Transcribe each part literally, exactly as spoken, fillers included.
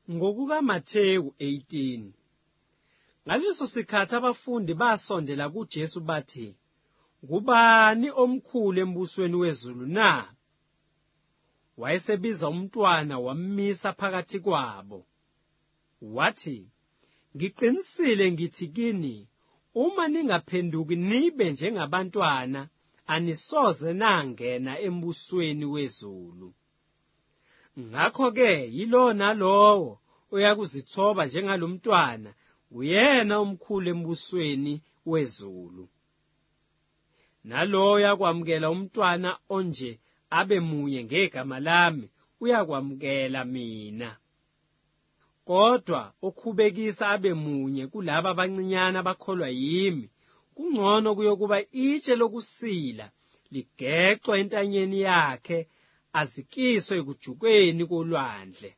NgokukaMathewu eighteen. Ngaleso sikhathi abafundi basondela kuJesu bathi, "Ngubani omkhulu embusweni wezulu na?" Wayesebiza umntwana wammisa phakathi kwabo. Wathi, "Ngiqinisile ngithi kini, uma ningaphenduki nibe njengabantwana, anisoze nangena embusweni wezulu. Ngakho-ke yilo nalowo uyakuzithoba njengalomntwana, uyena omkhulu embusweni wezulu. Nalowo uyakwamukela umntwana onje abe munye ngegama lami, uyakwamukela mina. Kodwa okhubekisa abe munye kulabo abancinyane abakholwa yimi, kungcono kuyokuba itshe lokusila ligeqwe entanyeni yakhe, azikiswe ekujukeni kolwandle.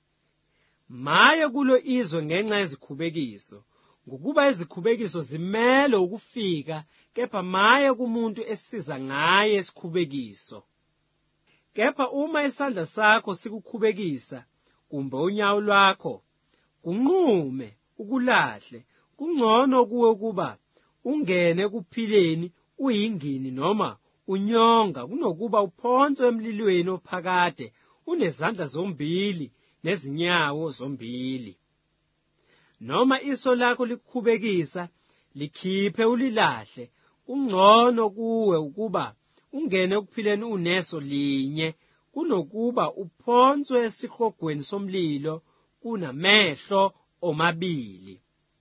Maye kulo izwe ngenxa yezikhubekiso, ngokuba izikhubekiso zimele ukufika, kepha maye kumuntu esiza ngaye isikhubekiso. Kepha uma isandla sakho sikukhubekisa, kumbe unyawo lwakho, kunqume ukulahle. Kungcono kuwe ukuba ungene ekuphileni uyingini noma unyonga, kunokuba uphonswe emlilweni ophakade unezandla zombili nezinyawo zombili. Noma iso lakho likukhubekisa, likhiphe ulilahle. Kungcono kuwe ukuba ungene ekuphileni uneso linye, kunokuba uphonswe esihogweni somlilo kunamehlo omabili.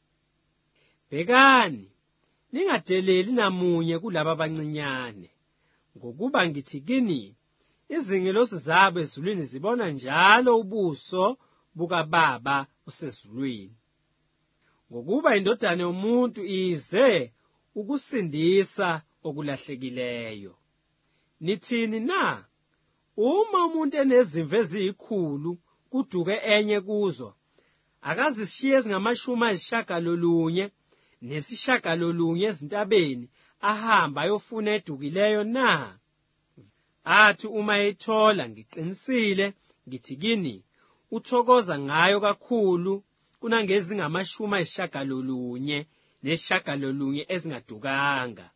Bhekani, ningadeleli namunye kulaba abancinyane, ngokuba ngithi kini, izingelosi zabo ezulwini zibona njalo ubuso bukaBaba osezulwini. Ngokuba indodana yomuntu ize ukusindisa okulahlekileyo. Nithini na? Uma umuntu enezimvu eziyikhulu kuduke enye kuzo, akazishiye ezingamashumi ayisishagalolunye nesishagalolunye ezintabeni, ahamba ayofuna edukileyo na? Athi uma ethola, ngiqinisile ngithi kini, uthokoza ngayo kakhulu kunangezingamashumi ayisishagalolunye nesishagalolunye ezingadukanga.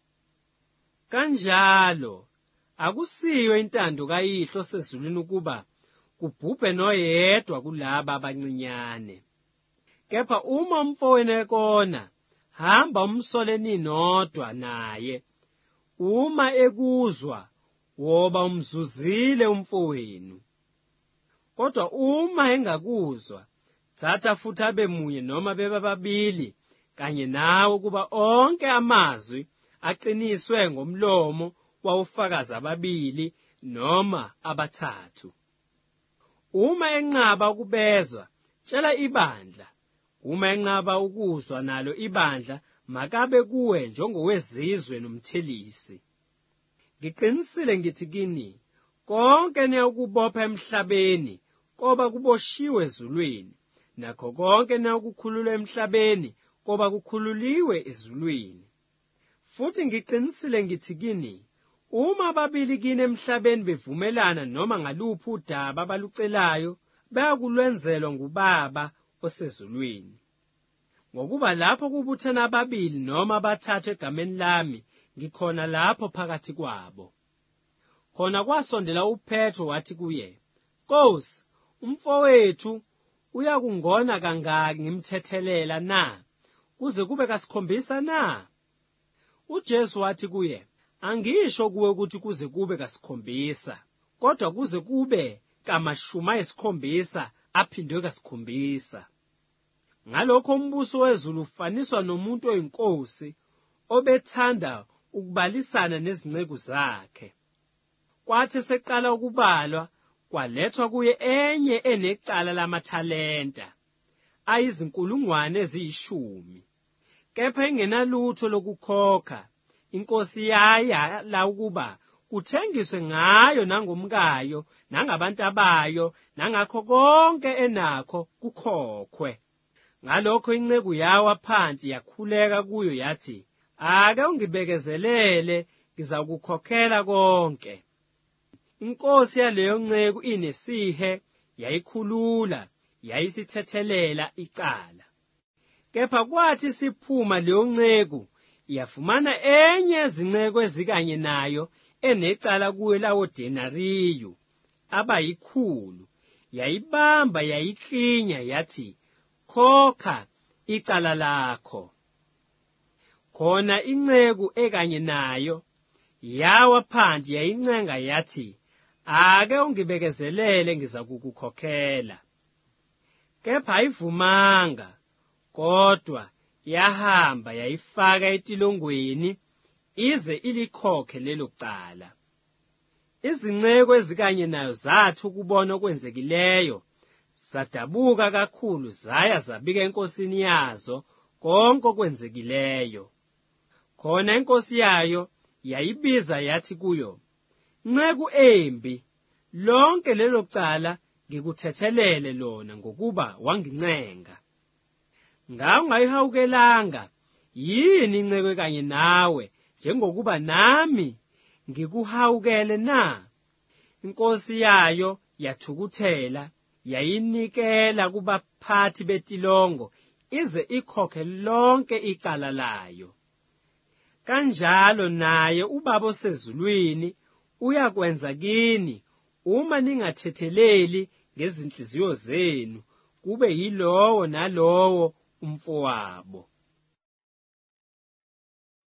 Kanjalo akusiyo intando kaYihlo osezulwini ukuba kubhubhe noyedwa kulaba abancinyane. Kepha uma umfowenu ekona, hamba umsole ninodwa naye. Uma ekuzwa, woba umzuzile umfowenu. Kodwa uma engakuzwa, thatha futhi abe munye noma bebe babili, kanye nawe kuba onke amazwi aqiniswe ngomlomo wawufakazi ababili noma abathathu. Uma enqaba ukubezwa, tshela ibandla. Uma enqaba ukuzwa nalo ibandla, makabe kuwe njengowezizwe nomthelisi. Ngiqinisile ngithi kini, konke niyakubopha emhlabeni koba kuboshiwe ezulwini, nakho konke niyakukhulula emhlabeni koba kukhululiwe ezulwini. Futhi ngiqinisile ngithi kini, uma ababili kini emhlabeni bevumelana noma ngaluphi udaba abalucelayo, bayakulwenzelwa nguBaba osezulwini. Ngokuba lapho kubuthana ababili noma abathathu egameni lami, ngikhona lapho phakathi kwabo. Khona kwasondela uPetro wathi kuye, "Nkosi, umfowethu uyakungona kangaki ngimthethelela na? Kuze kube kasikhombisa na?" UJesu wathi kuye, "Angisho kuwe ukuthi kuze kube kasikhombisa, kodwa kuze kube kamashumi ayisikhombisa aphindwe kasikhombisa. Ngalokho umbuso wezulu ufaniswa nomuntu oyinkosi, obethanda ukubalisana nezinceku zakhe. Kwathi seqala ukubalwa, kwalethwa kuye enye enecala lamathalenta, ayizinkulungwane eziyishumi. Kepha engenalutho lokukhokha, inkosi yayala ukuba kuthengiswe ngayo nangomkayo, nangabantu abayo, nangakho konke enakho kukhokhwe. Ngalokho inceku yawa phansi yakhuleka kuyo yathi, 'Ake ungibekezelele, ngizakukhokhela konke.' Inkosi yaleyo nceku inesihe yayikhulula, yayisithethelela icala. Kepha kwathi siphuma leyo nceku yafumana enye yezinceku ezikanye nayo enecala kuyo lawo denariyu abayikhulu, yayibamba yayiklinya yathi, khokha icala lakho. Khona inceku ekanye nayo yawa phansi yayincenga yathi, ake ungibekezelele ngiza kukukhokhela. Kepha ayivumanga, kodwa yahamba yayifaka etilongweni ize ilikhokhe lelo cala. Izinceku ezikanye nayo zathi ukubona okwenzekileyo, zadabuka kakhulu zaya zabika enkosini yazo konke okwenzekileyo. Khona inkosi yayo yayibiza yathi kuyo, nceku embi, lonke lelo cala ngikuthethelele lona ngokuba wangincenga. Ngawe ungayihawukelanga yini inceku kanye nawe njengokuba nami ngikuhawukele na? Inkosi yayo yathukuthela, yayinikela kubaphathi betilongo ize ikhokhe lonke icala layo. Kanjalo naye uBaba osezulwini uyakwenza kini uma ningathetheleli ngezinhliziyo zenu kube yilowo nalowo umfowabo.